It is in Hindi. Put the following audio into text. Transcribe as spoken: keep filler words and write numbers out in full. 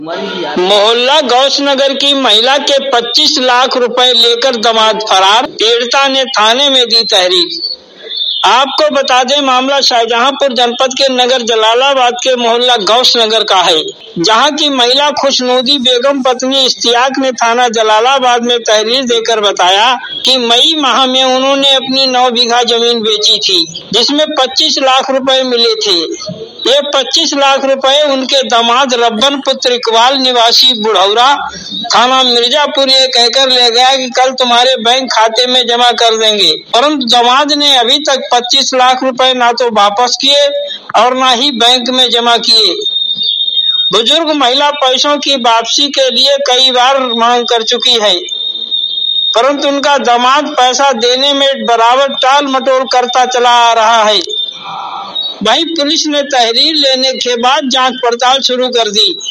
मोहल्ला गौसनगर की महिला के पच्चीस लाख रुपए लेकर दामाद फरार, पीड़िता ने थाने में दी तहरीर। आपको बता दें, मामला शाहजहांपुर जनपद के नगर जलालाबाद के मोहल्ला गौसनगर का है, जहां की महिला खुशनूदी बेगम पत्नी इश्तियाक ने थाना जलालाबाद में तहरीर देकर बताया कि मई माह में उन्होंने अपनी नौ बीघा जमीन बेची थी, जिसमें पच्चीस लाख रुपए मिले थे। ये पच्चीस लाख रुपए उनके दामाद रब्बन पुत्र इकबाल निवासी बुढ़ौरा थाना मिर्जापुर ये कहकर ले गया कि कल तुम्हारे बैंक खाते में जमा कर देंगे, परंतु दामाद ने अभी तक पच्चीस लाख रुपए ना तो वापस किए और ना ही बैंक में जमा किए। बुजुर्ग महिला पैसों की वापसी के लिए कई बार मांग कर चुकी है, परंतु उनका दामाद पैसा देने में बराबर टाल मटोल करता चला आ रहा है। वहीं पुलिस ने तहरीर लेने के बाद जांच पड़ताल शुरू कर दी।